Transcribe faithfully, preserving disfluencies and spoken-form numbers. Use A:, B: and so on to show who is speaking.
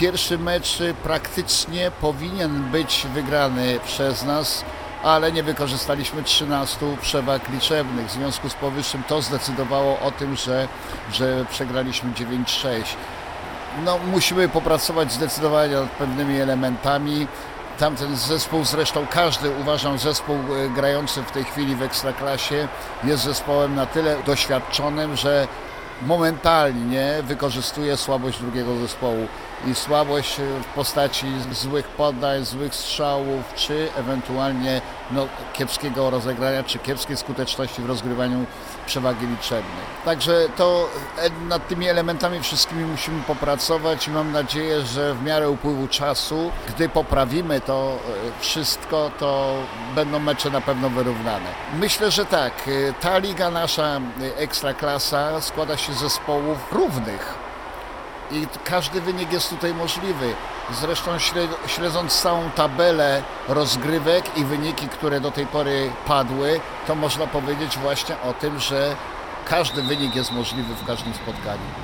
A: pierwszy mecz praktycznie powinien być wygrany przez nas, ale nie wykorzystaliśmy trzynastu przewag liczebnych. W związku z powyższym to zdecydowało o tym, że, że przegraliśmy dziewięć sześć. No, musimy popracować zdecydowanie nad pewnymi elementami. Tamten zespół, zresztą każdy, uważam, zespół grający w tej chwili w Ekstraklasie jest zespołem na tyle doświadczonym, że momentalnie wykorzystuje słabość drugiego zespołu i słabość w postaci złych podań, złych strzałów, czy ewentualnie no, kiepskiego rozegrania, czy kiepskiej skuteczności w rozgrywaniu przewagi liczebnej. Także to nad tymi elementami wszystkimi musimy popracować i mam nadzieję, że w miarę upływu czasu, gdy poprawimy to wszystko, to będą mecze na pewno wyrównane. Myślę, że tak, ta liga nasza Ekstraklasa składa się z zespołów równych. I każdy wynik jest tutaj możliwy. Zresztą śledząc całą tabelę rozgrywek i wyniki, które do tej pory padły, to można powiedzieć właśnie o tym, że każdy wynik jest możliwy w każdym spotkaniu.